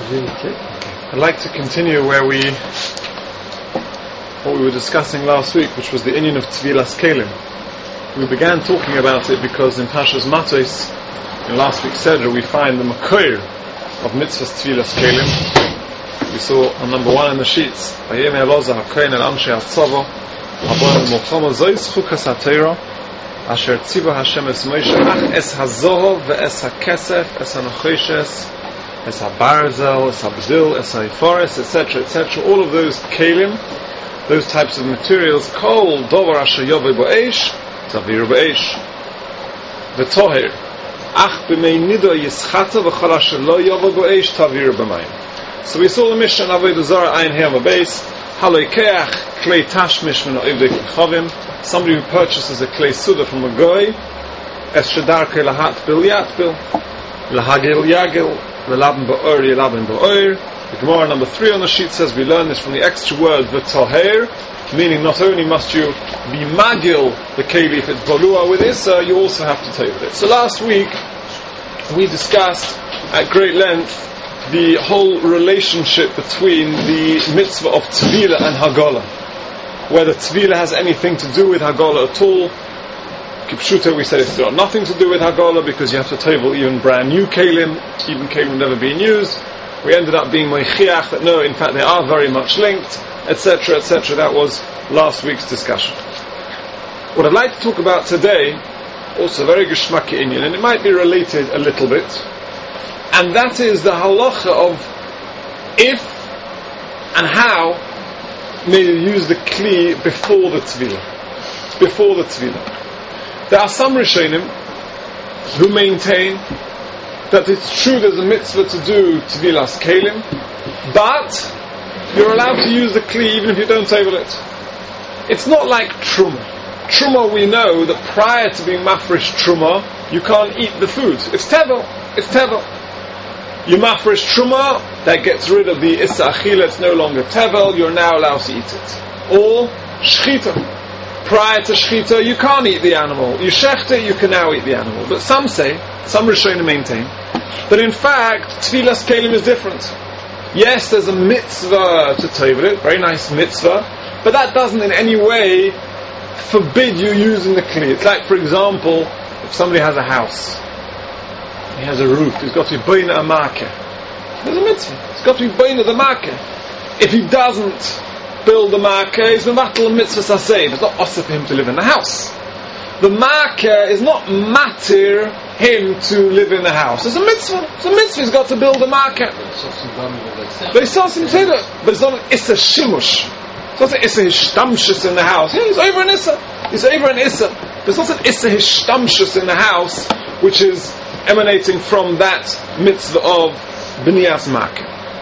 I'd like to continue what we were discussing last week, which was the inyan of Tvilas Kelim. We began talking about it because in Pashas Matos, in last week's Seder, we find the Makoir of Mitzvahs Tvilas Kelim. We saw on number 1 in the sheets, Vayeme Elozah HaKohen El Amshei HaTzava Habonim Mochama Zois Chukas HaTeira Asher Tziva Hashem Es Moshe Ach Es HaZohov Ve'es HaKesef Es HaNachoshes Es HaBarzel, Es HaBdil, Es HaIforis, etc., etc. All of those kelim, those types of materials, Kol Dovar Asher Yovei Bo'esh, Taviru Bo'esh, V'toher, Ach B'mei Nido Yischata V'chol Asher Lo Yovei Bo'esh, Taviru B'mayim. So we saw the mission of Avodah Zarah Ein He on the base, Haloi Keach, Klei Tashmish Min O'ivdei Chavim, somebody who purchases a Klei Suda from a Goy, Es Shadar Kei Lahat Bil Yat Bil, Lahagil Yagil, L'laben ba'or, Y'laben ba'or. The Gemara number 3 on the sheet says we learn this from the extra word v'toher, meaning not only must you be magil the keli if it's bolua with Issa, you also have to take with it. So last week we discussed at great length the whole relationship between the mitzvah of Tvila and Hagala, whether Tvila has anything to do with Hagala at all. Kipshuta, we said it's got nothing to do with Hagala because you have to table even brand new kelim, even kelim never being used. We ended up being meichiach that no, in fact they are very much linked, etc., etc. That was last week's discussion. What I'd like to talk about today, also very geschmacki inyan, and it might be related a little bit, and that is the halacha of if and how may you use the kli before the tvila. Before the tvila. There are some Rishonim who maintain that it's true there's a mitzvah to do Tvilas Kelim, but you're allowed to use the Kli even if you don't table it. It's not like Truma. Truma, we know that prior to being Mafresh Truma, you can't eat the food. It's Tevel. It's Tevel. You Mafresh Truma, that gets rid of the Issa Achila, it's no longer Tevel, you're now allowed to eat it. Or Shchita. Prior to Shechita, you can't eat the animal. You shecht it, you can now eat the animal. But some say, some Rishonim maintain, that in fact, Tvilas Kelim is different. Yes, there's a mitzvah to table it, very nice mitzvah, but that doesn't in any way forbid you using the kli. It's like, for example, if somebody has a house, he has a roof, he's got to be boina a marker. There's a mitzvah. It's got to be boina the marker. If he doesn't build the marker, he's mevatel mitzvah saseh. It's not osir for him to live in the house. The marker is not matir him to live in the house. It's a mitzvah. It's a mitzvah. He's got to build a marker. But it's not considered. But it's not an issa shimush. It's not an issa hishtamshus in the house. Yeah, he's over an issa. He's over an issa. But it's not an issa hishtamshus in the house, which is emanating from that mitzvah of b'niyas marker.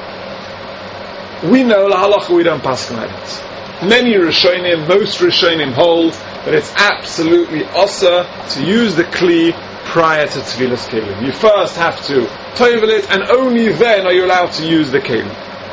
We know la halacha we don't pass like that. Many Rishonim, most Rishonim hold that it's absolutely osir to use the kli prior to Tvilas Kelim. You first have to tovel it, and only then are you allowed to use the kelim.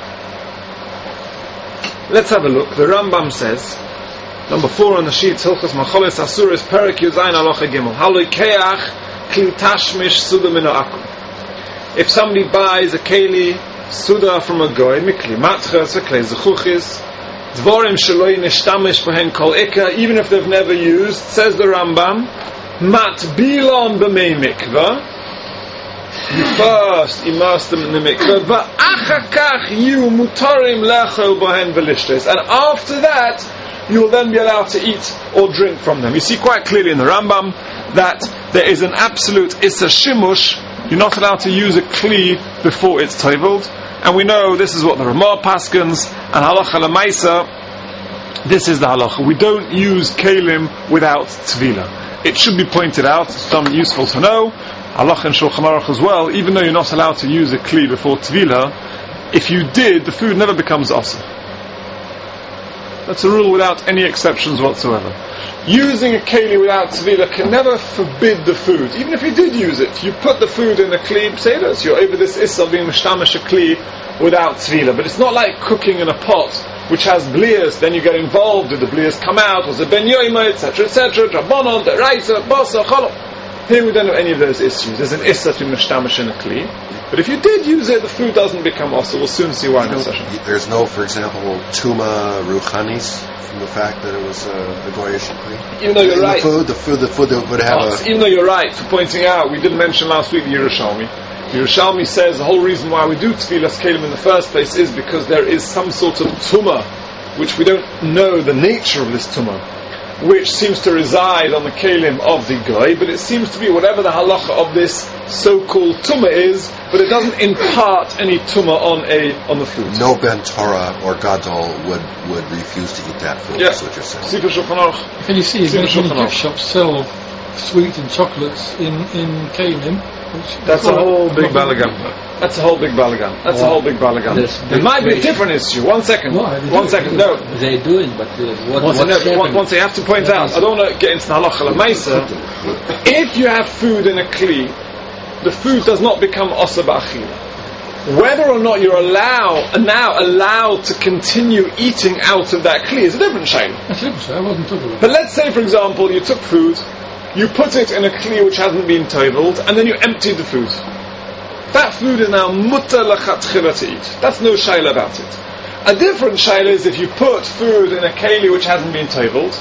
Let's have a look. The Rambam says, number 4 on the sheet, Hilchos Macholes Asuris Perek Yuzayin Halacha Gimel. Haloi keach kli tashmish suda min ha'akum. If somebody buys a keli Suda from a goy, mikli matchas, klei zechuchis, dvorim sheloi nishtamish behen kol ikka, even if they've never used, says the Rambam, matbilon b'mei mikvah, you first immerse them in the mikvah, va'achakach you mutarim lechol behen v'lishtes, and after that, you will then be allowed to eat or drink from them. You see quite clearly in the Rambam that there is an absolute issa shimush. You're not allowed to use a kli before it's toveled. And we know this is what the Ramah paskins, and halacha lemaisa, this is the halacha. We don't use kelim without tvila. It should be pointed out, it's something useful to know, halacha and Shulchan Aruch as well, even though you're not allowed to use a kli before tvila, if you did, the food never becomes osir. That's a rule without any exceptions whatsoever. Using a keli without tvila can never forbid the food. Even if you did use it, you put the food in the kli, say this, you're over this issa being mishtamash a kli without tvila. But it's not like cooking in a pot which has blias, then you get involved, did the blias come out, was it ben yoima, etc., etc., drabonon, deraisa, basa, chalom. Here we don't have any of those issues. There's an issa to mishtamash in a kli. But if you did use it, the food doesn't become also. We'll soon see why in this session. There's no, for example, tuma ruchanis from the fact that it was a goyish kli. Even though you're right. The food that would have even though you're right for pointing out, we didn't mention last week the Yerushalmi. The Yerushalmi says the whole reason why we do Tfilas Kelim in the first place is because there is some sort of tumah, which we don't know the nature of this tumah, which seems to reside on the kelim of the goy, but it seems to be whatever the halacha of this so-called tumah is, but it doesn't impart any tumah on the food. No Ben Torah or Gadol would refuse to eat that food. Yeah. That's what you're saying. Sifar Shulchan Aruch. Can you see many gift shops sell sweet and chocolates in kelim? That's a whole big balagan. That's a whole big balagan. There might be a different issue. One second. No. They do it, but once I have to point out, I don't want to get into the halacha l'maisa. If you have food in a kli, the food does not become osa ba'achila. Whether or not you're now allowed to continue eating out of that kli is a different shayla. That's a different shayla. I wasn't talking about. But let's say, for example, you took food, you put it in a kli which hasn't been toveled, and then you emptied the food. That food is now mutter lachatchila to eat. That's no shayla about it. A different shayla is if you put food in a keli which hasn't been toveled,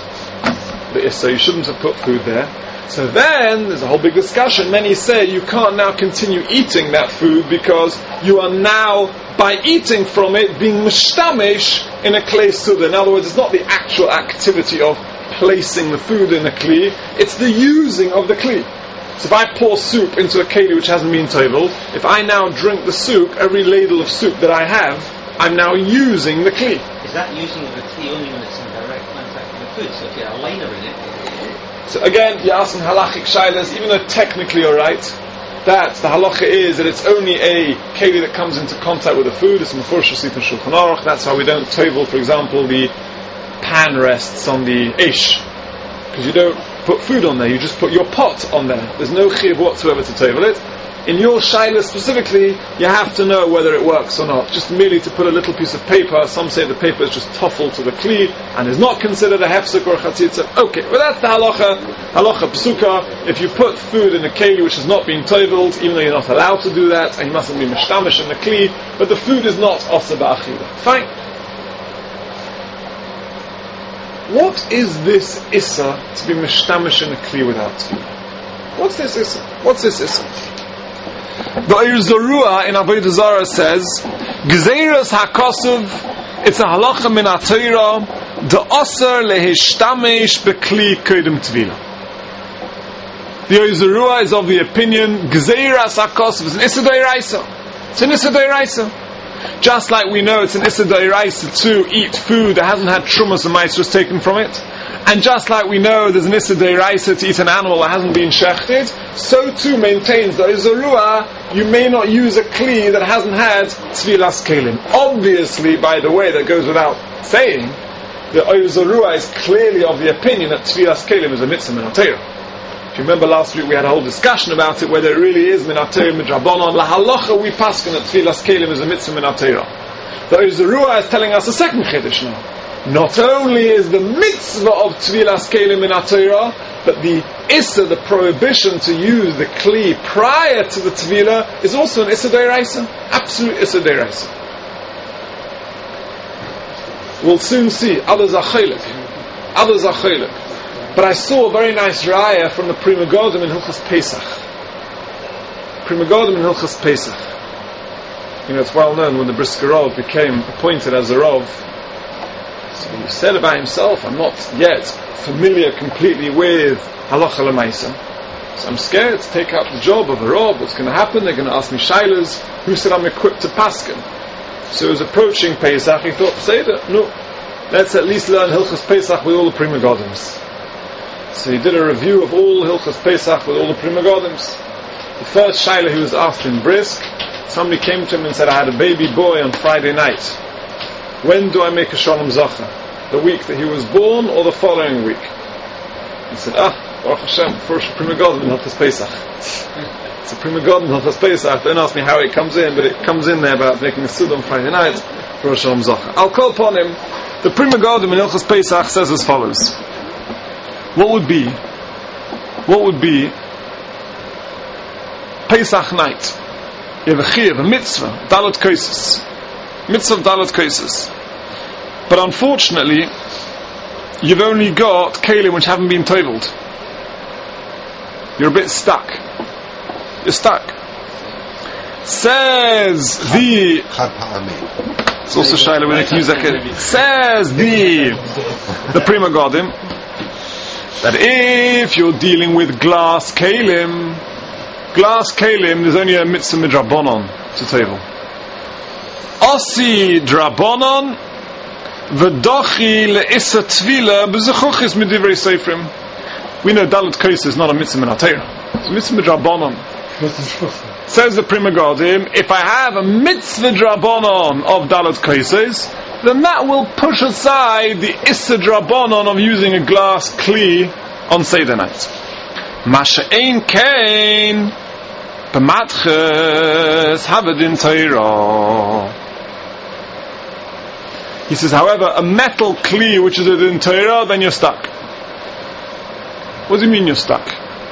so you shouldn't have put food there. So then there's a whole big discussion. Many say you can't now continue eating that food because you are now, by eating from it, being mishtamish in a klei suda. In other words, it's not the actual activity of placing the food in a kli, it's the using of the kli. So if I pour soup into a keli which hasn't been toveled, if I now drink the soup, every ladle of soup that I have, I'm now using the kli. Is that using of the kli only when it's in direct contact with the food? So if you have a liner in it. So again, you're asking halachic shaylas, even though technically you're right, that the halacha is that it's only a keli that comes into contact with the food. It's mefurish Sifar Shulchan Aruch. That's why we don't tovel, for example, the pan rests on the ish, because you don't put food on there, you just put your pot on there. There's no chiyuv whatsoever to tovel it. In your shayla specifically, you have to know whether it works or not. Just merely to put a little piece of paper, some say the paper is just toffel to the kli and is not considered a hefsek or a chatzitza. Okay, well that's the halacha psuka. If you put food in a keli which has not been toveled, even though you're not allowed to do that, and you mustn't be mishtamish in the kli, but the food is not asa ba'achila. Fine. What is this issa to be mishtamish in a kli without tefillah? What's this issa? The Ohr Zarua in Avodah Zarah says, Gzeiras HaKosuv, it's a halacha min HaTorah, the Osir lehishtamesh bekli kodim tvila. The Ohr Zarua is of the opinion, Gzeiras HaKosuv is an issa d'oraisa. It's an issa d'oraisa. Just like we know it's an issa d'oraisa to eat food that hasn't had trumas and maestros taken from it, and just like we know there's an issa d'oraisa to eat an animal that hasn't been shechted, so too maintains the Ohr Zarua, you may not use a kli that hasn't had tfilas kelim. Obviously, by the way, that goes without saying, the Ohr Zarua is clearly of the opinion that tfilas kelim is a mitzvah min HaTorah. If you remember last week we had a whole discussion about it, whether it really is min HaTorah midrabanan. La halacha we paskin that tfilas kelim is a mitzvah min HaTorah. The Ohr Zarua is telling us a second chiddush now. Not only is the mitzvah of tfilas kelim min HaTorah, but the issa, the prohibition to use the kli prior to the tefillah, is also an issa d'oraisa. Absolute issa d'oraisa. We'll soon see. Others are chaylik. But I saw a very nice raya from the Pri Megadim in Hilchas Pesach. You know, it's well known when the Brisker Rov became appointed as a Rov, so he said about himself, I'm not yet familiar completely with halacha l'maisa, so I'm scared to take up the job of a Rov. What's going to happen? They're going to ask me shaylas. Who said I'm equipped to paskin? So he was approaching Pesach. He thought, no, let's at least learn Hilchas Pesach with all the Pri Megadims. So he did a review of all Hilchas Pesach with all the Pri Megadims. The first shayla he was asked in Brisk, somebody came to him and said, I had a baby boy on Friday night. When do I make a Shalom Zacha? The week that he was born or the following week? He said, Baruch Hashem, first Pri Megadim in Hilchas Pesach. It's a Pri Megadim in Hilchas Pesach. Don't ask me how it comes in, but it comes in there about making a Suda on Friday night for a Shalom Zacha. I'll call upon him. The Pri Megadim in Hilchas Pesach says as follows. What would be Pesach night? You have a chiyuv, a mitzvah, dalat kaisis. Mitzvah of dalat kaisis. But unfortunately, you've only got kelim which haven't been toveled. You're a bit stuck. You're stuck. Says the... It's also Shaila when they use that kelim. Says the Prima Godim, that if you're dealing with glass kelim, there's only a mitzvah midrabanon to table. Osi drabanon v'dochi le'issa tvila b'zechuchis midivrei seifrim. We know dalat kais is not a mitzvah min HaTorah. It's a mitzvah midrabanon. Says the Prima Godim, if I have a mitzvah drabanon of dalat kaises, then that will push aside the issa drabanon of using a glass kli on Seder night. Masha ein kain b'matches havadin Torah. He says, however, a metal kli which is in Torah, then you're stuck. What does he mean you're stuck?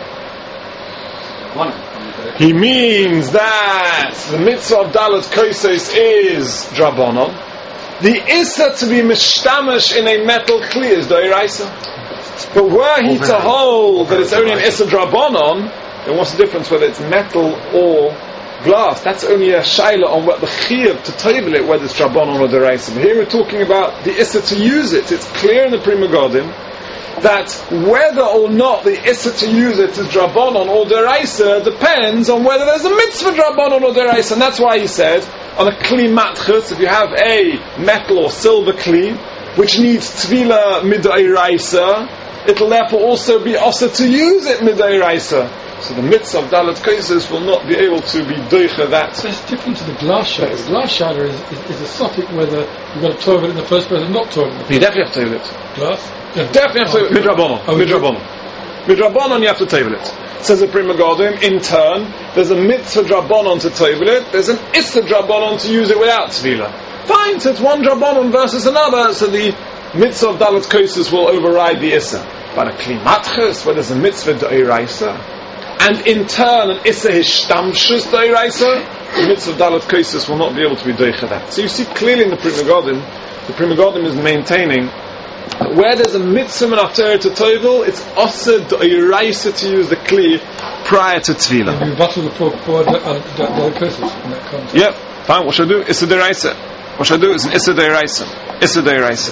He means that the mitzvah of dalat kaises is drabanon. The issa to be mishtamash in a metal kli is doiraisa. But were he to hold that it's only an issa drabanon, then what's the difference whether it's metal or glass? That's only a shaila on what the chiyuv to table it, whether it's drabanon or doiraisa. But here we're talking about the issa to use it. It's clear in the Prima Godim that whether or not the issa to use it is drabanon or doiraisa depends on whether there's a mitzvah drabanon or doiraisa. And that's why he said, on a kli matchus, if you have a metal or silver kli which needs tvila midoiraisa, it'll therefore also be also to use it midoiraisa. So the mitzvah of dalat kaises will not be able to be doicha that. So it's different to the glass shadow. The glass shadow is a suffix whether you've got to toivel it in the first place or not toivel it. You definitely have to toivel it. Glass? You definitely have to toivel it. Midrabanon. Midrabanon you have to toivel it. Says the Prima Godim, in turn, there's a mitzvah drabanon to toivel it, there's an issa drabanon to use it without tvila. Fine, so it's one drabanon versus another, so the mitzvah of dalat kaises will override the issa. But a kli matches, where there's a mitzvah doiraisa, and in turn an issa hishtamshus doiraisa, the mitzvah of dalat kaises will not be able to be doicha that. So you see clearly in the Prima Godim is maintaining that where there's a mitzvah min HaTorah to tovel, it's also doiraisa to use the kli prior to tvila. You battle the dalat kaises in that context. Yep, fine, what should I do? Issa doiraisa. What should I do? It's an issa doiraisa. Issa doiraisa.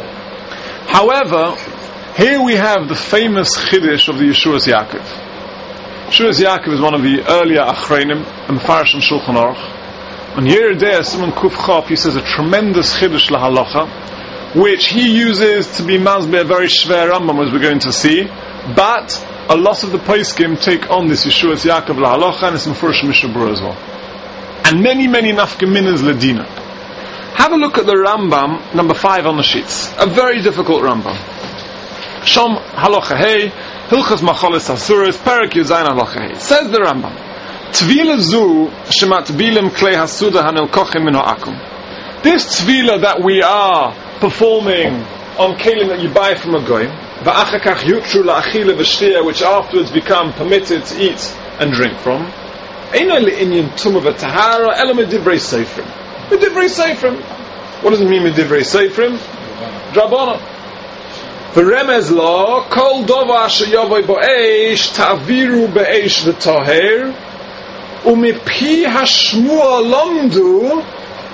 However, here we have the famous chiddush of the Yeshuas Yaakov. Yeshuas Yaakov is one of the earlier achreinim, and Mefarish and Shulchan Aruch. On Yerideh Simon Kuf Chop, he says a tremendous chiddush lahalacha, which he uses to be mazbe a very shver Rambam, as we're going to see. But a lot of the poskim take on this Yeshuas Yaakov lahalacha, and it's Mefurish Mishnah Berurah as well. And many nafkaminas ledina. Have a look at the Rambam, number 5 on the sheets. A very difficult Rambam. Shom halacha hey, hilchas macholis asuras, perak yuzayin halacha hey. Says the Rambam, tvila zu shematbilim klei hasuda hanelkochim min ha'akum. This tvila that we are performing on kelim that you buy from a goy, va'achakach yutru la'achile v'shtia, which afterwards become permitted to eat and drink from, eino le'inyan tumah v'tahara ela medivrei seifrim. Medivrei seifrim. What does it mean medivrei seifrim? Drabanan. V'remez lo kol dova sheyavoy bo'esh ta'aviru be'esh v'toher u'mipi hashmua lomdu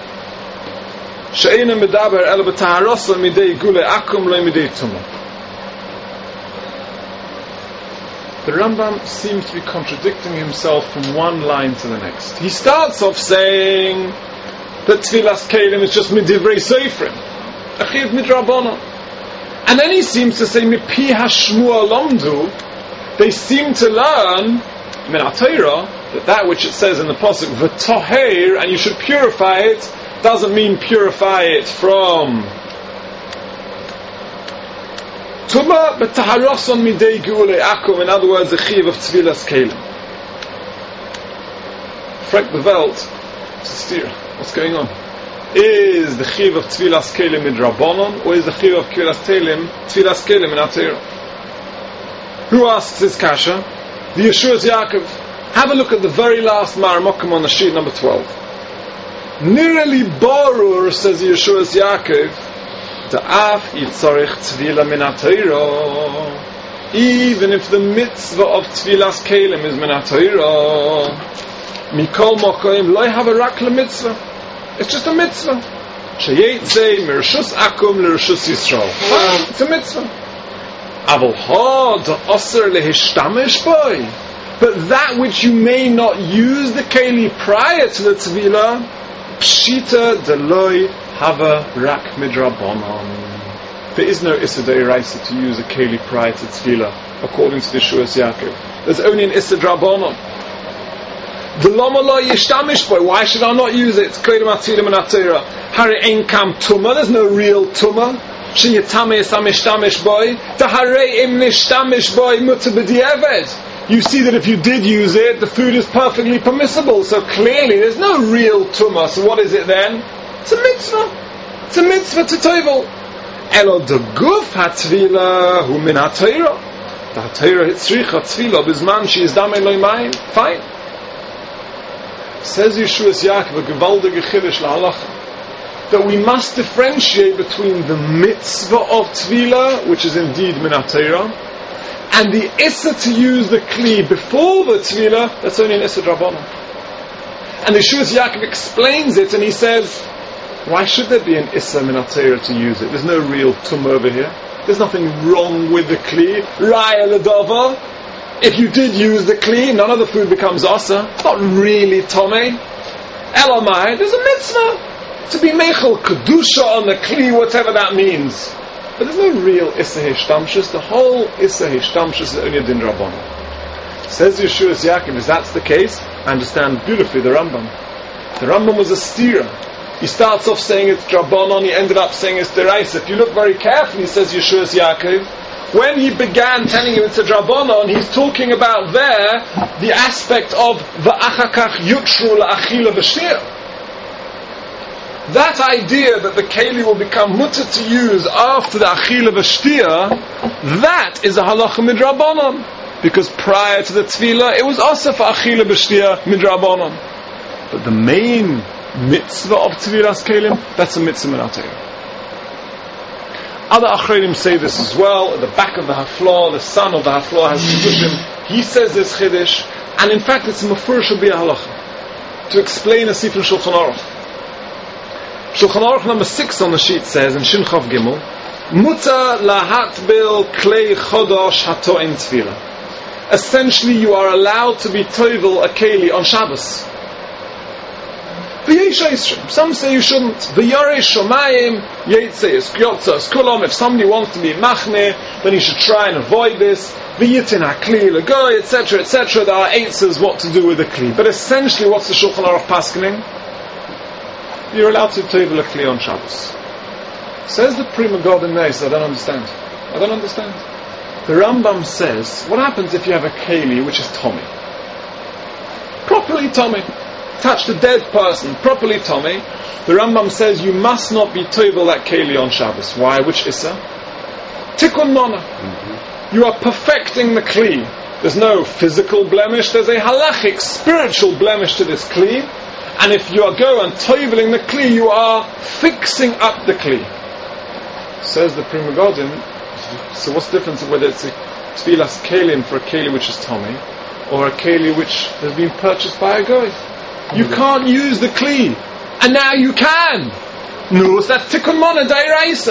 she'ena medaber ela b'taharosa midei gule akum lo midei tumah. The Rambam seems to be contradicting himself from one line to the next. He starts off saying that Tfilas Kelim is just midivrei seifrim, achiv midrabanan. And then he seems to say, Mipi hashmua lomdu, they seem to learn, min HaTorah, that which it says in the Pasuk, v'toher, and you should purify it, doesn't mean purify it from Tumah, but taharoson midei geulei akum, in other words, the chiv of Tfilas Kelim. Frank the Welt, steer, what's going on? Is the chiv of Tfilas Kelim midrabanan, or is the chiv of Tfilas Kelim in HaTorah? Who asks this kasha? The Yeshuas Yaakov. Have a look at the very last Maramokim on the sheet number 12. Nireli Borur, says Yeshua's Yaakov, Da'af yitzorich tvila min ha-Torah. Even if the mitzvah of Tvilas Kelim is min ha-Torah, Mikol Mokoim lo have a rak mitzvah. It's just a mitzvah. Sheyetze mirshus akum l'rshus Yisrael. It's a mitzvah. Aval ha da'aser lehishtamesh boy. But that which you may not use the keli prior to the Tvila, pshita deloi hava rak midrabanon. There is no Issa Deiraisa to use a keli prior to Tvila, according to the Yeshua's Yaakov. There's only an Issa Drabanon. The Lama lo yishtamish boy. Why should I not use it? It's Kodim Atzilim and Atira. Hari ein kam Tumah. There's no real Tumah. She yitame isamishtamish boy. The Hari im nishtamish boy mutter b'di'eved. You see that if you did use it, the food is perfectly permissible. So clearly there's no real Tumah. So what is it then? It's a mitzvah. It's a mitzvah to tovel. Elo de guf hatvila hu min ha-Torah. The ha-Torah hitzricha tvila bizman she is damei lo mayim. Fine. Says Yeshua's Yaakov, a gewaldige chiddush la'halacha, that we must differentiate between the mitzvah of tvila, which is indeed min ha-Torah, and the issa to use the kli before the tvila, that's only an issa drabanan. And Yeshua's Yaakov explains it, and he says, why should there be an issa min ha-Torah to use it? There's no real tum over here. There's nothing wrong with the kli. Raya l'dava. If you did use the kli, none of the food becomes asa. It's not really tomei. Elamai, there's a mitzvah to be mechel kedusha on the kli, whatever that means. But there's no real issa hishtamshus. The whole issa hishtamshus is only a din rabbanon. Says Yeshua's Yaakov, if that's the case, I understand beautifully the Rambam. The Rambam was a steerer. He starts off saying it's drabanon, he ended up saying it's deraisa. If you look very carefully, says Yeshua's Yaakov, when he began telling you it's a drabanon, he's talking about there the aspect of va'achakach yutshru la'achila b'shtir. That idea that the keli will become mutter to use after the achila b'shtir, that is a halacha midrabanon. Because prior to the tefillah, it was also for achila b'shtir midrabanon. But the main mitzvah of tvilas kelim, that's a mitzvah min ha-Torah. Other achronim say this as well. At the back of the haflah, the son of the haflah has chiddushim. He says this chiddush, and in fact it's mafurish bi halacha to explain a sifra Shulchan Aruch. Shulchan Aruch number 6 on the sheet says in Shin Chav Gimel, Muta lahatbil klei chodosh hato in tefillah. Essentially, you are allowed to be tovel a keli on Shabbos. Some say you shouldn't. If somebody wants to be machne, then he should try and avoid this. Etc., etc. There are answers what to do with the kli. But essentially, what's the Shulchan Aruch paskening? You're allowed to table a kli on Shabbos. Says the Prima God in there, so I don't understand. The Rambam says, what happens if you have a keli which is Tommy? Properly Tommy. Touched a dead person, properly Tommy. The Rambam says you must not be tovel that keli on Shabbos. Why? Which issa? Tikkun mona. You are perfecting the kli. There's no physical blemish, there's a halachic, spiritual blemish to this kli. And if you are going toveling the kli, you are fixing up the kli. Says the Prima Godim, so what's the difference whether it's a tfilas kelim for a keli which is Tommy, or a keli which has been purchased by a goy? You can't use the kli, and now you can. No, so that's tikkun mona dairaisa.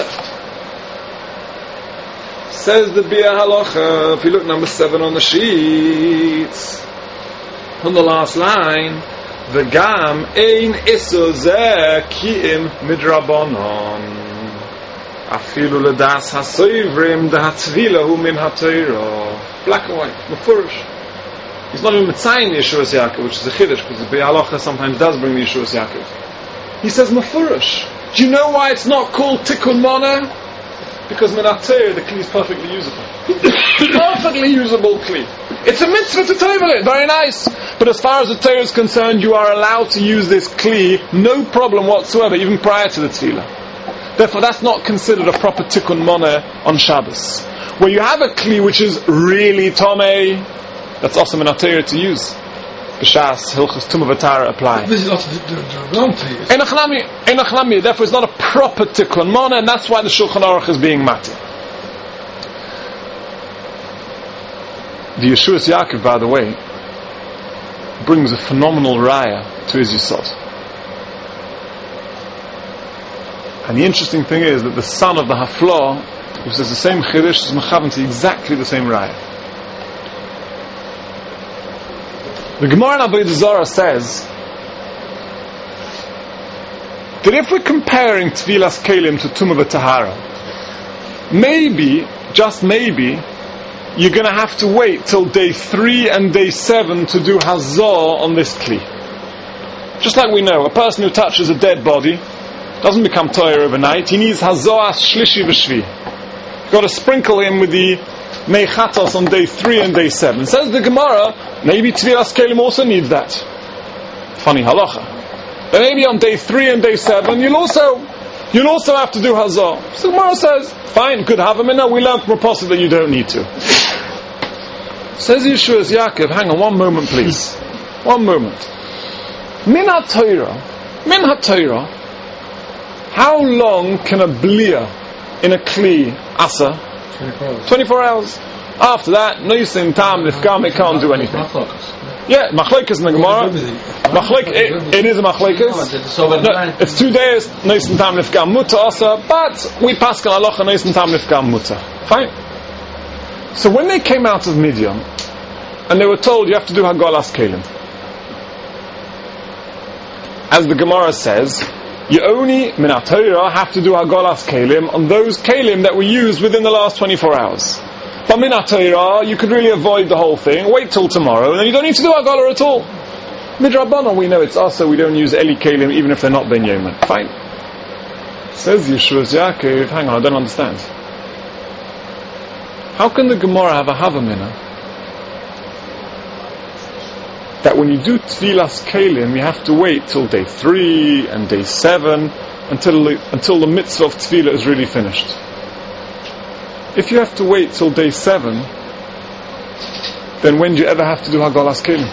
Says the Bia Halacha, if you look number 7 on the sheets, on the last line, v'gam ein iso zeh ki'im midrabanon. Afilu ledas hasoivrim da hatvila hu min ha-Torah. Black and white, mefurish. He's not even mitzayin Yeshua's Yaakov, which is a chiddush, because the Be'alacha sometimes does bring the Yeshua's Yaakov. He says mefurish. Do you know why it's not called tikkun mona? Because min ha-Torah, the kli is perfectly usable. Perfectly usable kli. It's a mitzvah to tovel it, very nice. But as far as the Torah is concerned, you are allowed to use this kli, no problem whatsoever, even prior to the tefillah. Therefore, that's not considered a proper tikkun mona on Shabbos. Where you have a kli which is really tomei, that's also min ha-Torah to use. B'shas Hilchos Tumah V'Tara apply. This is not the wrong to you. Einach Lami, therefore it's not a proper Tikkun Mona, and that's why the Shulchan Aruch is being mati. The Yeshuas Yaakov, by the way, brings a phenomenal raya to his Yisod. And the interesting thing is that the son of the Haflah, who says the same Chirish, is mechavan to exactly the same raya. The Gemara in Avodah Zarah says that if we're comparing Tvilas Kelim to Tumah V'Tahara, maybe, just maybe, you're going to have to wait till day 3 and day 7 to do Hazah on this Kli. Just like we know, a person who touches a dead body doesn't become Torah overnight. He needs Hazah Shlishi V'Shvi. You've got to sprinkle him with the Meichatos on day 3 and day 7. Says the Gemara, maybe Tvilas Kelim also needs that. Funny halacha. But maybe on day 3 and day 7, you'll also have to do Hazah. So the Gemara says, fine, good have him in there. We learned from Apostle that you don't need to. Says Yeshuas Yaakov, hang on one moment please. One moment. Min HaTorah, how long can a blia in a kli asa? 24 hours. After that, no sim tam nifkam, it can't do anything. Yeah, machlekes in the Gemara. It is a machlekes. No, it's 2 days. No sim tam nifkam muta asa, but we pass on halacha no sim tam nifkam muta. Fine. So when they came out of Midian, and they were told you have to do Hagalas Kelim, as the Gemara says, you only min HaTorah have to do Hagalas Kelim on those Kelim that were used within the last 24 hours. But min HaTorah, you could really avoid the whole thing, wait till tomorrow, and then you don't need to do Hagalah at all. Midrabanan, we know it's also, we don't use Eli Kelim even if they're not Ben Yemen. Fine. Says Yeshuas Yaakov, hang on, I don't understand. How can the Gemara have a Havamina that when you do Tvilas Kelim, you have to wait till day 3 and day 7 until the mitzvah of Tvilah is really finished? If you have to wait till day 7, then when do you ever have to do Hagalas Kelim?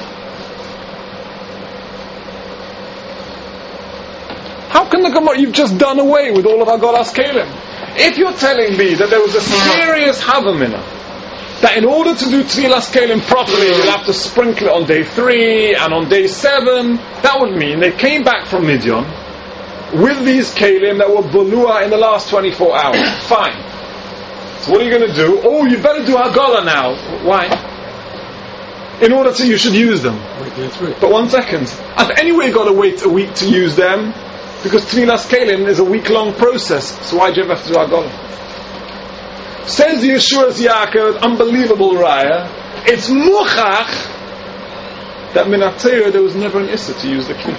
How can the Gemara, you've just done away with all of Hagalas Kelim? If you're telling me that there was a serious Havamina that in order to do Tvilas Kelim properly, you'll have to sprinkle it on day 3 and on day 7, that would mean they came back from Midian with these Kelim that were Bolua in the last 24 hours. Fine. So what are you going to do? Oh, you better do Hagalah now. Why? In order to, you should use them. But 1 second. I've anyway got to wait a week to use them, because Tvilas Kelim is a week-long process. So why do you ever have to do Hagalah? Says Yeshuas Yaakov, unbelievable raya, it's muchach that min HaTorah there was never an issa to use the kli.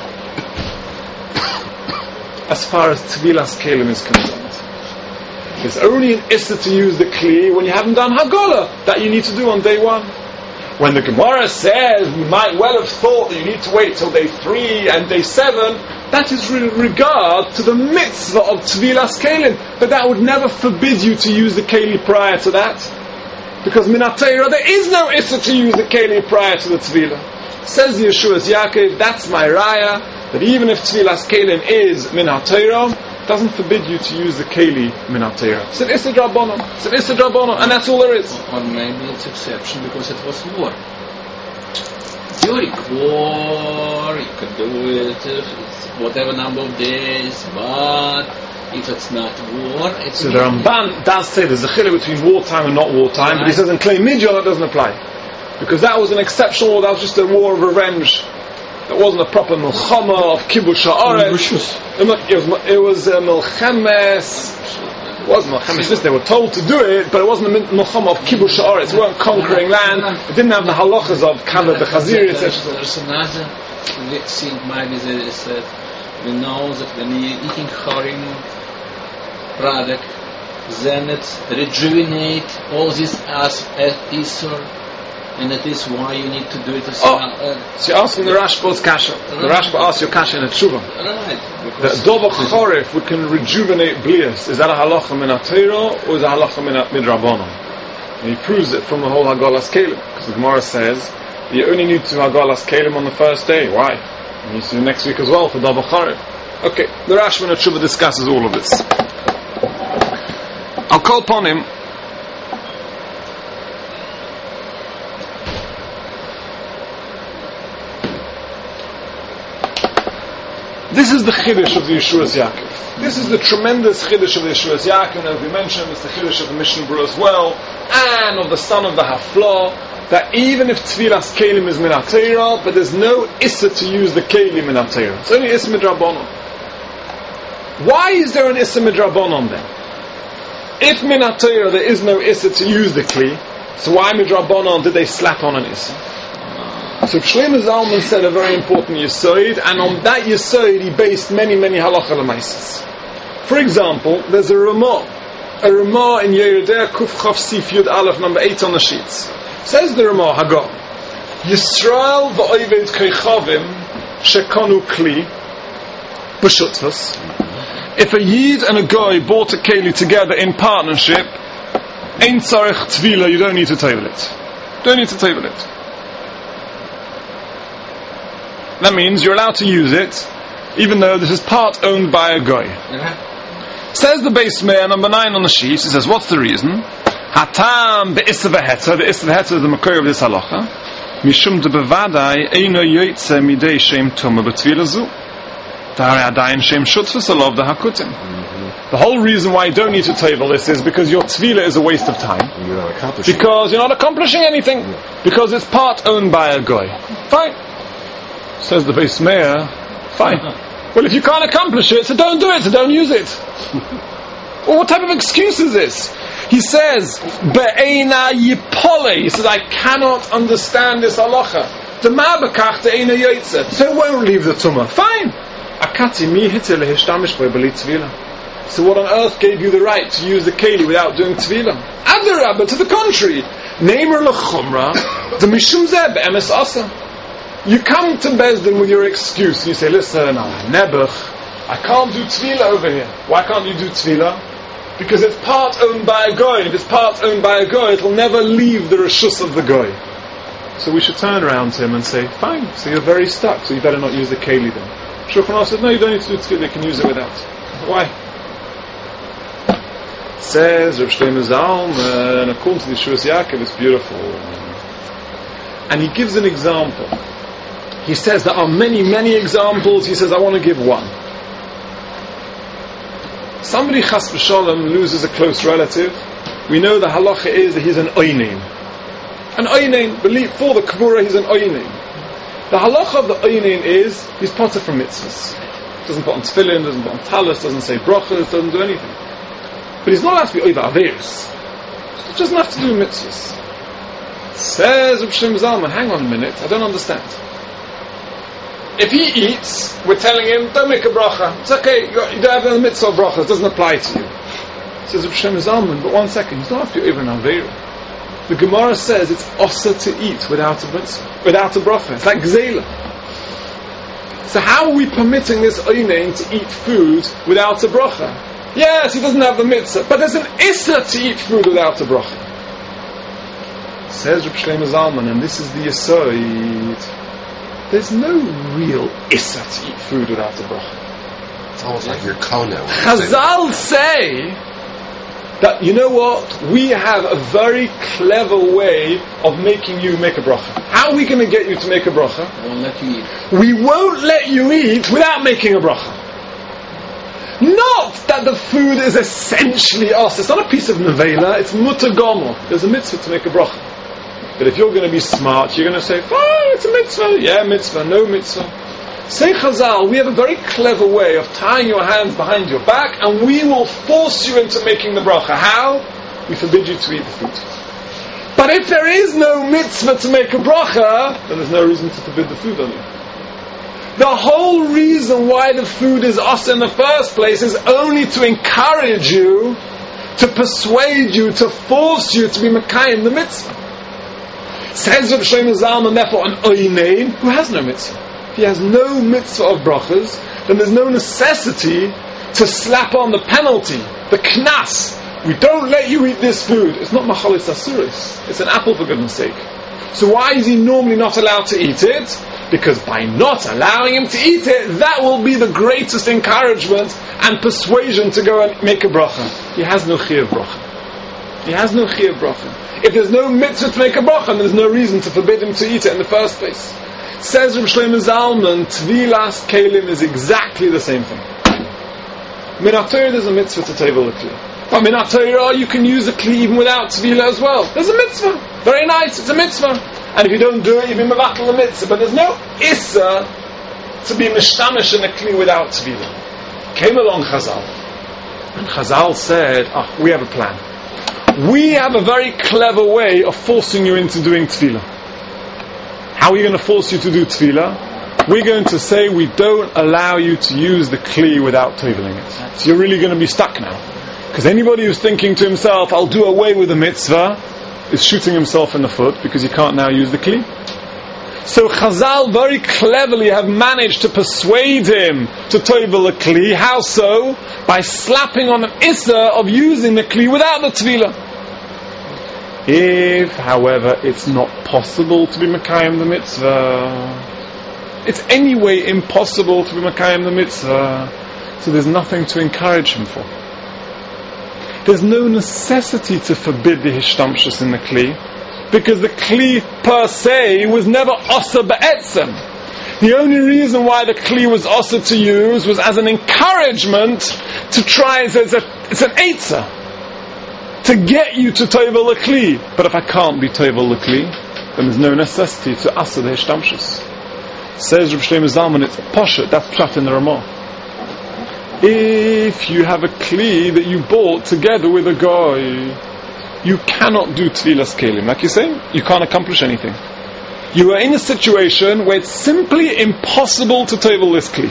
As far as Tvilas Kelim is concerned, there's only an issa to use the kli when you haven't done Hagalah that you need to do on day 1. When the Gemara says we might well have thought that you need to wait till day 3 and day 7, that is with regard to the mitzvah of Tvilas Kelim, but that would never forbid you to use the Keli prior to that, because min HaTorah there is no issa to use the Keli prior to the Tvilah. Says Yeshuas Yaakov, that's my raya, that even if Tvilas Kelim is min HaTorah, doesn't forbid you to use the Keli min HaTorah. It's an issa drabonon. It's an issa drabonon, and that's all there is. Or maybe it's exception because it was war. During war, you could do it whatever number of days, but if it's not war, it's... So the Ramban does say there's a chiluk between wartime and not wartime, but he says in Klei Midian that doesn't apply. Because that was an exceptional war, that was just a war of revenge. It wasn't a proper milchama of kibush ha'aretz. It was milchemes. It wasn't milchemes. They were told to do it, but it wasn't a milchama of kibush ha'aretz. It weren't conquering land. It didn't have the halachas of kavod the chazir, etc. There's another thing, maybe there is we know that when you're eating chorim product, then it rejuvenate all this as isur, and that is why you need to do it as well. So you're asking the Rashba's kasha. The Rashba asks your kasha in a tshuva. Right. The dova chorif we can rejuvenate blias. Is that a halacha min HaTorah or is it a halacha min Rabbanon? And he proves it from the whole Hagalas Kelim, because the Gemara says You only need to Hagalas Kalim on the first day. Why? You need to do next week as well for Davar Charev. Okay, the Rashba and Tshuva discusses all of this. I'll call upon him. This is the Chiddush of the Yeshuas Yaakov. This is the tremendous Chiddush of the Yeshuas Yaakov, and as we mentioned, it's the Chiddush of the Mishnah Berurah as well, and of the son of the Haflah, that even if Tfilas Kelim is Min HaTorah, but there's no Issa to use the Kelim Min HaTorah. It's only Issa Midrabanon. Why is there an Issa Midrabanon then? If Min HaTorah there is no Issa to use the Kli, so why Midrabanon did they slap on an Issa? So Shlomo Zalman said a very important Yesod, and on that Yesod he based many halacha l'maises. For example, there's a Ramah in Yeridea Kuf Chav Sif Yud Aleph number 8 on the sheets. Says the Ramah Haggah, Yisrael v'oived keichavim shekonu kli b'shutvus. If a Yid and a Goy bought a keli together in partnership, ein tzarech tvila, you don't need to table it. Don't need to table it. That means you're allowed to use it, even though this is part owned by a Goy. Says the base mayor, number 9 on the sheet, he says, what's the reason? Hatam be'issa v'hetza, the issa v'hetza is the makor of this halacha, mishum de bevadai eino yoytze midei shem tuma b'tvila zu, ta'arei adayin shem shutfus alav the hakutim. The whole reason why you don't need to table this is because your tvila is a waste of time. Because you're not accomplishing anything. Because it's part owned by a Goy. Fine. Says the base mayor, fine. Well, if you can't accomplish it, so don't do it, so don't use it. Well, what type of excuse is this? He says, Be'ena yipole. He says, I cannot understand this halacha. The ma'abakach te'ena yoytze. So it won't leave the tumah. Fine. Akati mi hitte lehishtamish bo b'li tvila. So what on earth gave you the right to use the keli without doing tvila? Adarabba, to the contrary. Neimer lechumra, the mishum zeh be'emes asa. You come to Bezdin with your excuse and you say, listen, Nebuch, I can't do Tvila over here. Why can't you do Tvila? Because it's part owned by a Goy. If it's part owned by a Goy, it will never leave the Rishus of the Goy. So we should turn around to him and say, fine, so you're very stuck, so you better not use the Keli then. Shulchan Aruch said, no, you don't need to do Tvila, you can use it without. Why? Says Rav Shlomo Zalman, according to the Yeshuas Yaakov, it's beautiful. And he gives an example. He says there are many examples. He says, I want to give one. Somebody, chas v'sholem, loses a close relative. We know the halacha is that he's an oynein. An oynein, believe, for the kvura, he's an oynein. The halacha of the oynein is, he's potter from mitzvahs. Doesn't put on tefillin, doesn't put on talis, doesn't say brachas, doesn't do anything. But he's not allowed to be over averis. He doesn't have to do mitzvahs. Says Reb Shlomo Zalman, hang on a minute, I don't understand. If he eats, we're telling him, don't make a bracha. It's okay, you don't have a mitzvah of bracha, it doesn't apply to you. Says Reb Shlomo Zalman, but 1 second, he's not after you even Aveira. The Gemara says it's osa to eat without a mitzvah, without a bracha. It's like gzela. So how are we permitting this oynein to eat food without a bracha? Yes, he doesn't have the mitzvah, but there's an issa to eat food without a bracha. Says Reb Shlomo Zalman, and this is the yesod. There's no real issa to eat food without a bracha. It's almost like you're kona. Chazal say that, you know what, we have a very clever way of making you make a bracha. How are we going to get you to make a bracha? I won't let you eat. We won't let you eat without making a bracha. Not that the food is essentially us. It's not a piece of nevela, it's mutar gomer. There's a mitzvah to make a bracha. But if you're going to be smart, you're going to say, fine, it's a mitzvah. Yeah, mitzvah, no mitzvah. Say Chazal, we have a very clever way of tying your hands behind your back, and we will force you into making the bracha. How? We forbid you to eat the food. But if there is no mitzvah to make a bracha, then there's no reason to forbid the food on you. The whole reason why the food is us in the first place is only to encourage you, to persuade you, to force you to be Mekayim the mitzvah. Says Reb Shlomo Zalman, therefore, an oynein who has no mitzvah. If he has no mitzvah of brachas, then there's no necessity to slap on the penalty, the knas. We don't let you eat this food. It's not machalis asuris. It's an apple, for goodness sake. So why is he normally not allowed to eat it? Because by not allowing him to eat it, that will be the greatest encouragement and persuasion to go and make a bracha. He has no chiyuv bracha. He has no chiyuv bracha. If there's no mitzvah to make a bracha, there's no reason to forbid him to eat it in the first place. Says Reb Shlomo Zalman, Tvilas Kelim is exactly the same thing. Min HaTorah there's a mitzvah to tevel the kli. But Min HaTorah you can use the kli even without Tvila as well. There's a mitzvah. Very nice, it's a mitzvah. And if you don't do it, you've been mevatel the mitzvah. But there's no issa to be mishtamish in a kli without Tvila. Came along Chazal. And Chazal said, we have a plan. We have a very clever way of forcing you into doing tefillah. How are we going to force you to do tefillah? We're going to say we don't allow you to use the kli without teveling it. So you're really going to be stuck now. Because anybody who's thinking to himself, I'll do away with the mitzvah, is shooting himself in the foot because he can't now use the kli. So Chazal very cleverly have managed to persuade him to tevel the kli. How so? By slapping on an issa of using the kli without the tefillah. If, however, it's not possible to be Mekayim the mitzvah, it's anyway impossible to be Mekayim the mitzvah, so there's nothing to encourage him for. There's no necessity to forbid the hishtamshus in the kli, because the kli per se was never asa be'etzem. The only reason why the kli was asa to use was as an encouragement to try, it's an eitzah, to get you to tevel the kli. But if I can't be tevel the kli, then there's no necessity to asa the hishtamshus. Says Reb Shlomo Zalman, it's poshet, that's pshat in the Ramah. If you have a kli that you bought together with a guy, you cannot do tvilas kelim. Like you're saying, you can't accomplish anything. You are in a situation where it's simply impossible to tevel this kli.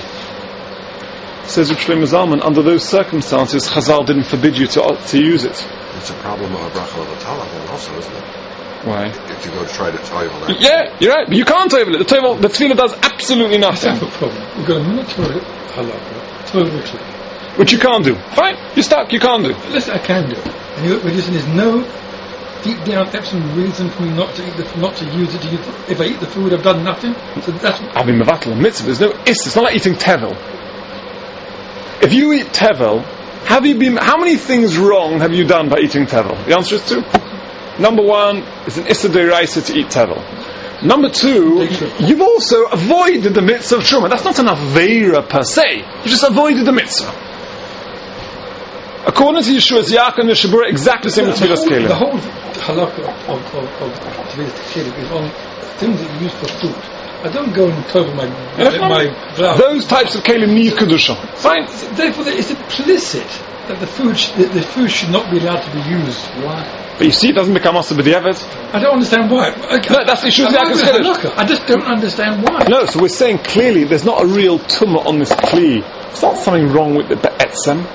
Says Reb Shlomo Zalman, under those circumstances, Chazal didn't forbid you to use it. It's a problem of a bracha of a talach then also, isn't it? Why? If you go to try to tevel that. Yeah, you're right, but you can't tevel it. The tefillah does absolutely nothing. That's a problem. We've got a military halakha, totally. Which you can't do. Fine, you're stuck, you can't do. Listen, I can do it. And what we're listening is no deep down absolute reason for me not to eat not to use it. If I eat the food, I've done nothing. So that's. I've been mevatel a mitzvah. There's no issa. It's not like eating tevel. If you eat tevel, how many things wrong have you done by eating tevel? The answer is 2. Number 1, it's an issa d'oraisa to eat tevel. Number 2, you've also avoided the mitzvah of truma. That's not an aveira per se. You just avoided the mitzvah. According to Yeshua's Yaakov and the Shabura, exactly the same with Tvilas Kelim. The whole halakha of Tvilas Kelim is on things that you use for food. I don't go and cover my those types of kelim need kedusha. Fine. Therefore, it's implicit that the food should not be allowed to be used. Why? But you see, it doesn't become asa b'diavad. I don't understand why. No, that's Yeshua's Yaakov's Kiddush. I just don't understand why. No, so we're saying clearly there's not a real tumah on this kli. There's not something wrong with the be'etzem.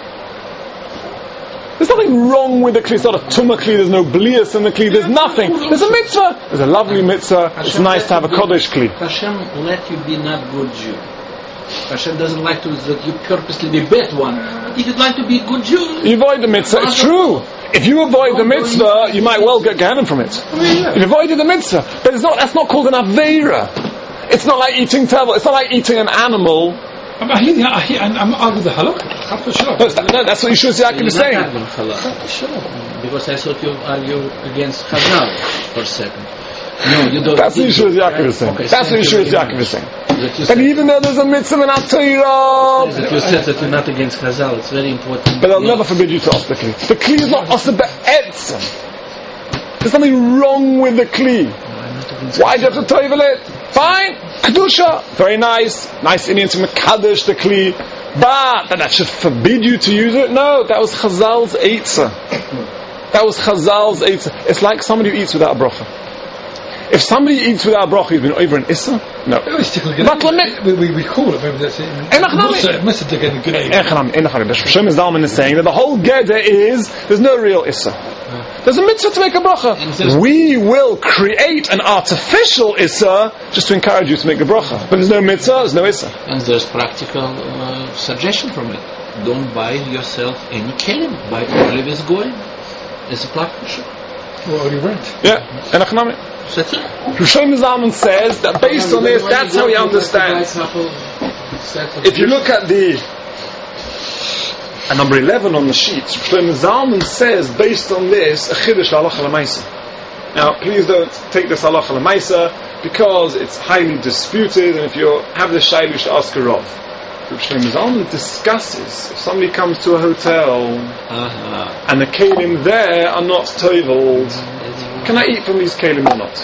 There's nothing wrong with the kli. It's not a tumah kli. There's no blias in the kli. There's nothing. There's a mitzvah. There's a lovely mitzvah. It's nice to have a kodesh kli. Hashem let you be not good Jew. Hashem doesn't like to that you purposely be bad one. But if you'd like to be a good Jew, you avoid the mitzvah. It's true. If you avoid the mitzvah, you might well get Gehenna from it. You avoided the mitzvah, but that's not called an aveira. It's not like eating tevel. It's not like eating an animal. I'm arguing the halakha. No, that's what Yeshua's Yaakov is saying. Because I thought you argue against Chazal for a second. No, you don't. That's what Yeshua's Yaakov is saying. That's what Yeshua's Yaakov is saying. And even though there's a mitzvah in HaTorah, you said that you're not against Chazal. It's very important. But I'll never forbid you to off the kli. The kli is not asa be'etzem. There's something wrong with the kli. Why do you have to tevel it? Fine, kedusha, very nice Indian to mekadesh the kli, but that should forbid you to use it? No, that was Chazal's eitzah. That was Chazal's eitzah. It's like somebody who eats without a bracha. If somebody eats without a bracha, he's been over an issa? No. We call it, maybe that's it. Shlomo Zalman is saying that the whole geder is, there's no real issa. There's a mitzvah to make a bracha. We will create an artificial issa just to encourage you to make a bracha. But there's no mitzvah, there's no issa. And there's practical suggestion from it. Don't buy yourself any kelim. Buy only with goyim. It's a practical. Well, already rent. Yeah, and So that's it. Shlomo Zalman says that based on this, that's how he understands. If you look at number 11 on the sheet, Shlomo Zalman says based on this a chiddush halacha l'maisa. Now, please don't take this halacha l'maisa because it's highly disputed, and if you have the shayla, you should ask a rav. Shlomo Zalman discusses if somebody comes to a hotel and the kelim there are not toveled, can I eat from these kelim or not?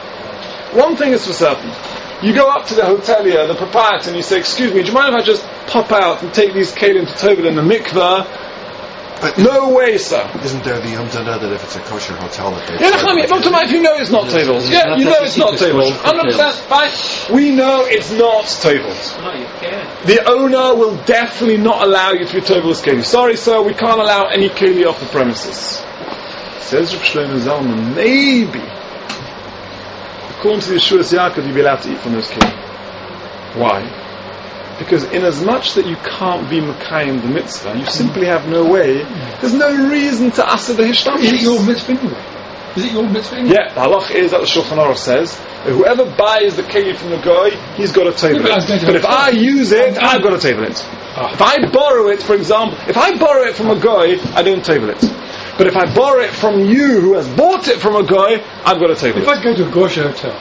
One thing is for certain. You go up to the hotelier, the proprietor, and you say, excuse me, do you mind if I just pop out and take these kelim to tovel in the mikveh? But no way, sir. Isn't there the umdana that if it's a kosher hotel that they... Yeah, if you know it's not tabled. Yeah, you know it's not tabled. 100% fine. We know it's not tabled. No, you can't. The owner will definitely not allow you to be tabled as keli. Sorry, sir, we can't allow any keli off the premises. Says Reb Shlomo Zalman, maybe, according to the Yeshua's Yaakov, you'll be allowed to eat from those keli. Why? Because in as much that you can't be Mekayim the mitzvah, you simply have no way, there's no reason to asa the hishtamshus. Is it your mitzvah anyway? Is it your mitzvah anyway? Yeah, the halach is that the Shulchan Aruch says that whoever buys the keli from the guy, he's got to table it. But if I use it, I've got to table it. If I borrow it, for example, if I borrow it from a guy, I don't table it. But if I borrow it from you who has bought it from a guy, I've got to table it. If I go to a kosher hotel,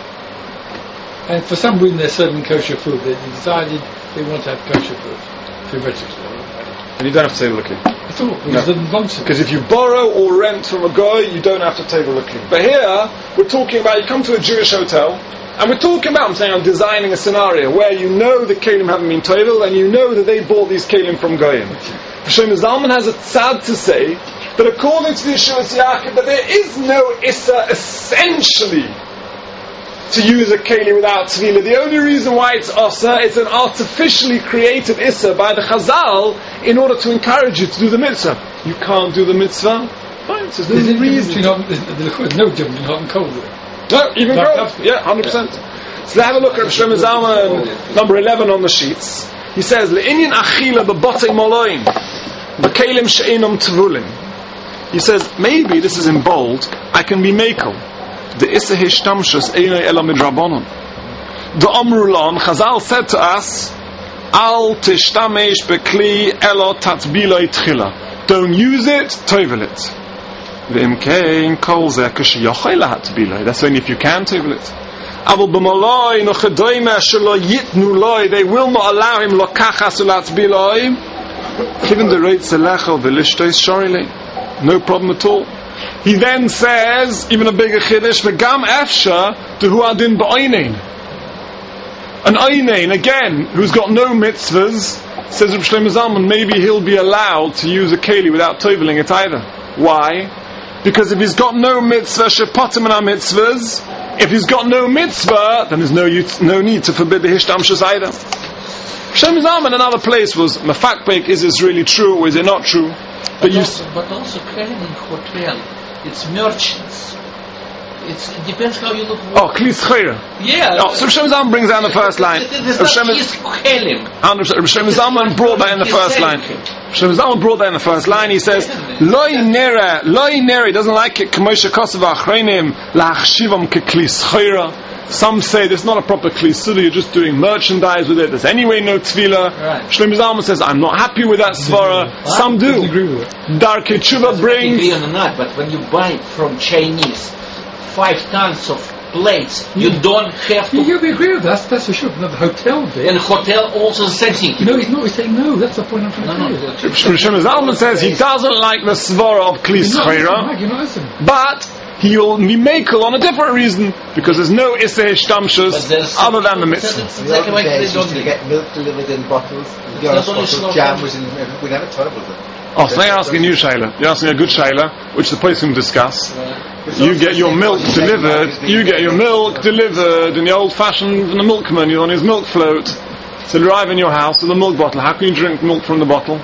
and for some reason they're serving kosher food, they decided they want to have kosher food, for vegetables. And you don't have to table the keli. I thought, because it doesn't belong to them. Because if you borrow or rent from a guy, you don't have to table the keli. But here, we're talking about, you come to a Jewish hotel, and we're talking about, I'm designing a scenario where you know the kelim haven't been tabled, and you know that they bought these kelim from goyim. Shlomo Zalman has a tzad to say that according to the Yeshua's Yaakov, that there is no issa essentially to use a keli without tefillah. The only reason why it's asa, it's an artificially created issa by the Chazal in order to encourage you to do the mitzvah. You can't do the mitzvah? Fine, so there's no reason. There's no difference in hot and cold. No, even cold. Yeah, 100%. So have a look at Shlomo Zalman, number 11 on the sheets. He says, Le'inyan achila b'botei moloim, b'kelim she'enam tevulim. He says, maybe, this is in bold, I can be makel. The Issa Hishtamshus Einay Ela Midrabanon. The Amrulan, Chazal said to us, Al Tishtamesh Bekli Elo Tatbiloi Tchila. Don't use it, tovel it. V'imkein Kol Zeh Kish Yochela Hatbiloi. That's only if you can tovel it. Aval B'maloi Nochedoime Shelo Yitnu Loi. They will not allow him Lokachas Ulatbiloi. Given the rate Zelechel V'lishtois Shorilei. No problem at all. He then says, even a bigger chiddush, v'gam efsha tehu adin ba'aynein. An aynein, again, who's got no mitzvahs, says Reb Shlomo Zalman, maybe he'll be allowed to use a keli without toveling it either. Why? Because if he's got no mitzvah, shepatim and mitzvahs, if he's got no mitzvah, then there's no need to forbid the hishtamshus either. Shlomo Zalman, another place was, mafakbek, is this really true or is it not true? But also cleaning hotel, it's merchants. It depends how you look. Oh, kli schera. Yeah. Oh, so Shlomo Zalman brings down the first line. Shlomo Zalman brought that in the first line. Shlomo Zalman brought that in the first line. He says, "Loi nera, he doesn't like it. K'moshe kosav achreinim la'achshivam kekli schera." Some say there's not a proper kli suda, you're just doing merchandise with it. There's anyway no tefillah. Right. Shlomo Zalman says, I'm not happy with that svara. Some do. Darkei Tshuva brings. Agree or not, but when you buy from Chinese 5 tons of plates, you don't have to. You agree with that? That's for sure. Not the hotel bit. And hotel also the same thing. No, he's not. He's saying no. That's the point I'm trying to make. Shlomo Zalman says he doesn't like the svara of kli schera, but he will be makel on a different reason, because there's no Issa Hishtamshus other than the mitzvah. Exactly like they used to get milk delivered in bottles. The orange bottle jam was in. We never tolerable with it. Oh, so now you're asking a new shayla. You're asking a good shayla, which the place can discuss. You get your milk delivered. You get your milk delivered in the old-fashioned, the milkman. You're on his milk float. So arrive in your house with a milk bottle. How can you drink milk from the bottle?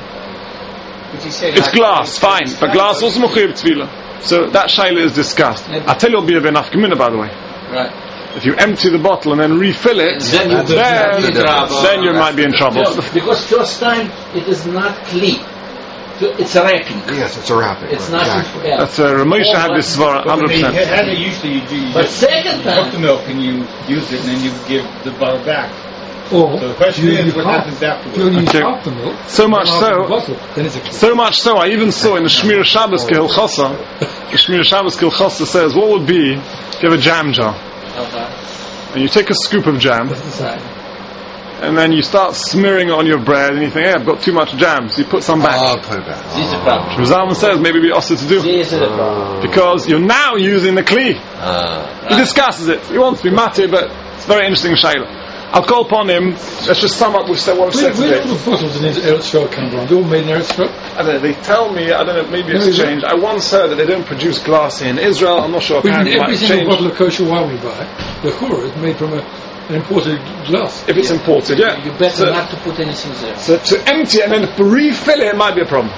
It's glass, fine, but glass also mechuyev tefillah. So that shayla is discussed. I tell you, it'll be a benaf gemina, by the way. Right. If you empty the bottle and then refill it, then you might be in trouble. No, because first time it is not clean. It's a wrapping. Yes, it's a wrapping. It's right, not. exactly. Yeah. That's Ramosha had this svara, 100%. How they usually do, you But just second cook time, the milk and you use it and then you give the butter back. Or So the question you is, use what half. happens If you afterwards? only use Okay. half the milk, So much half the so, bottle, then it's a so much so, I even saw in the Shmir Shabbos Kehilchasa, the Shmir Shabbos Kehilchasa says, what would be if you have a jam jar, and you take a scoop of jam, That's the same. and then you start smearing it on your bread, and you think, hey, I've got too much jam, so you put some back. Oh, put it back. this is the problem. Zalman says, maybe we also to do, This is the problem. because you're now using the kli. He discusses it. He wants to be mate, but it's a very interesting shayla. I'll call upon him. Let's just sum up with what I've said Where today. all the bottles in Eretz Yisrael come from? They're all made in Eretz Yisrael? I don't know, they tell me, I don't know, maybe No, it's is it? changed. I once heard that they don't produce glass in Israel. I'm not sure, apparently it might Every have single changed. bottle of kosher wine we buy, the churra is made from an imported glass. If it's imported, yeah. You better So, not to put anything there. so to empty it and then to refill it might be a problem.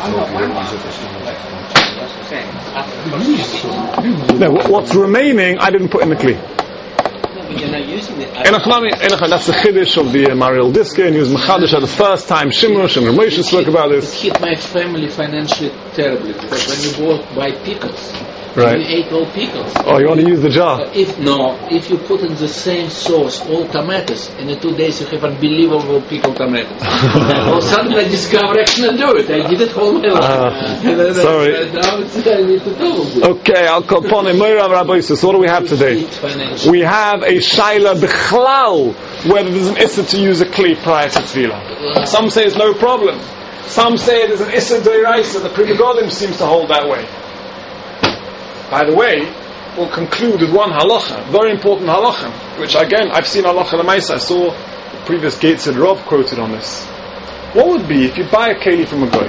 No, what's remaining, I didn't put in the kli. But you're not using it. That's the chiddush of the Mariel Diske, and he was mechadish at the first time Shimrosh and Ramosha spoke about It this. hit my family financially terribly because when you go buy pickles, Right. you ate all pickles. Oh, you want to use the jar? If you put in the same sauce all tomatoes, in the 2 days you have unbelievable pickled tomatoes. Or suddenly I discover I can do it. I did it all my life. And then sorry. now I need to do it. Okay, I'll call upon him. Moirav Rabbi, so what do we have today? We have a shaila b'chlal, whether there's an issa to use a kli prior to tefillah. Some say it's no problem. Some say there's an issa d'oraisa. The Pri Megadim seems to hold that way. By the way, we'll conclude with one halacha, very important halacha, which again, I've seen halacha l'maisa. I saw the previous Gates and Rav quoted on this. What would be if you buy a keli from a goy?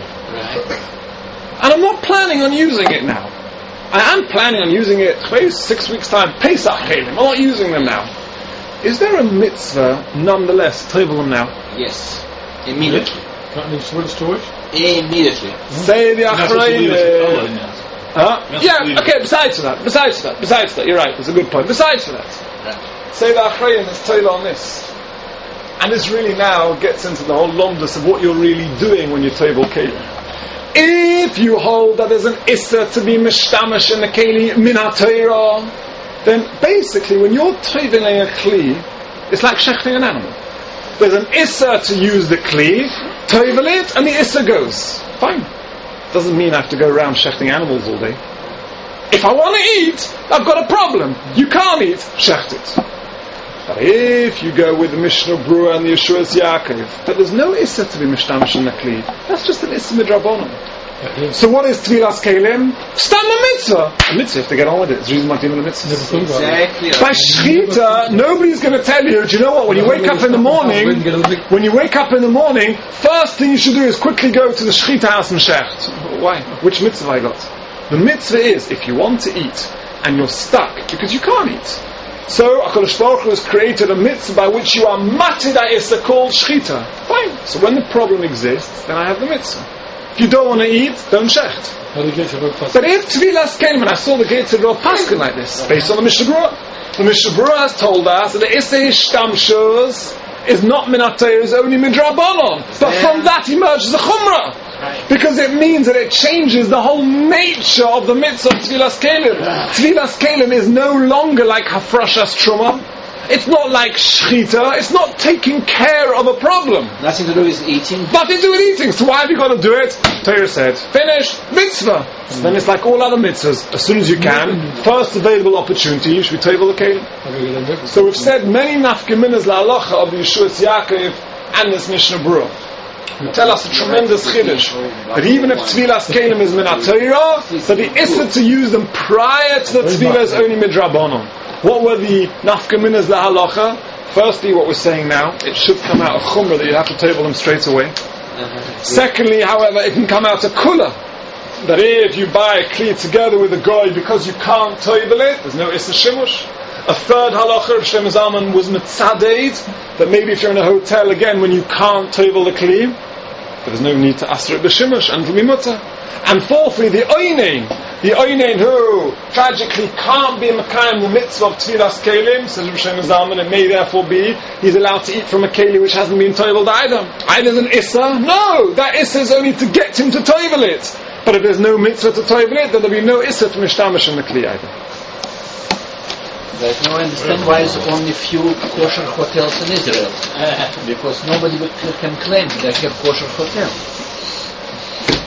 And I'm not planning on using it now. I am planning on using it 6 weeks time, Pesach kelim. I'm not using them now. Is there a mitzvah, nonetheless, to table them now? Yes. Immediately. Can't leave storage? Immediately. Say the achrayim. That's Yeah, leadership. okay, besides that, you're right, that's a good point. Besides that, say the achrayim, let's tell you on this. And this really now gets into the whole lomdus of what you're really doing when you table kelim. If you hold that there's an issa to be mishtamash in the keli min ha'torah, then basically when you're tabling a kli, it's like shechting an animal. There's an issa to use the kli, table it, and the issa goes. Fine. Doesn't mean I have to go around shechting animals all day. If I want to eat, I've got a problem. You can't eat, shecht it. But if you go with the Mishnah Berurah and the Yeshua's Yaakov, that there's no issa to be mishtamash in the kli, that's just an issa midrabanan. So what is Tvilas Kelim? Stam a mitzvah. A mitzvah, you have to get on with it. It's the reason why I'm doing a mitzvah. Never thought about it. Exactly. By Shechita, nobody's going to tell you, do you know what, when you wake up in the morning, first thing you should do is quickly go to the Shechita house and shecht. Why? Which mitzvah I got? The mitzvah is, if you want to eat, and you're stuck, because you can't eat. So, HaKadosh Baruch Hu has created a mitzvah by which you are matida issa called Shechita. Fine. So when the problem exists, then I have the mitzvah. If you don't want to eat, don't shecht. How do you get to Rav Paskin? But if Tvilas came, and I saw the gates of Rav Paskin like this, based on the Mishnah Berurah. The Mishnah Berurah has told us that the Issa Ishtamshus is not Minatayr, is only Midrabanon. But from that emerges a Chumrah. Because it means that it changes the whole nature of the mitzvah of Tvilas Kelim. Tvilas Kelim is no longer like Hafrashas Truma. It's not like Shechita. It's not taking care of a problem. Nothing to do with eating. Nothing to do with eating. So why have you got to do it? Torah said, finish, mitzvah. So then it's like all other mitzvahs. As soon as you can, first available opportunity, you should be table the kelim. So we've said many nafkeminas la'alacha of the Yeshua's Yaakov and this Mishnah Berurah. Tell us a tremendous chiddush that even if Tvilas Kelim is min ha'torah, that the issa to use them prior to the Tvilah is only midrabanon. What were the nafkaminas lahalacha? Firstly, what we're saying now, it should come out of chumrah that you have to table them straight away. Secondly, however, it can come out of kula, that if you buy a kli together with a goy because you can't table it, there's no issa shimush. A third halacha of Shlomo Zalman was mitzaded, that maybe if you're in a hotel again when you can't table the kli, There's no need to asr it b'shimush and to be mutter. And fourthly, the oinein who tragically can't be Mekayim the mitzvah of Tfilas Kelim, says Rav Shlomo Zalman, it may therefore be he's allowed to eat from a keli which hasn't been toiveled either. Either an issa, no, that issa is only to get him to toivel it. But if there's no mitzvah to toivel it, then there'll be no issa to mishtamish in the kli either. Right now I understand why there's only few kosher hotels in Israel. Because nobody can claim that they have kosher hotels.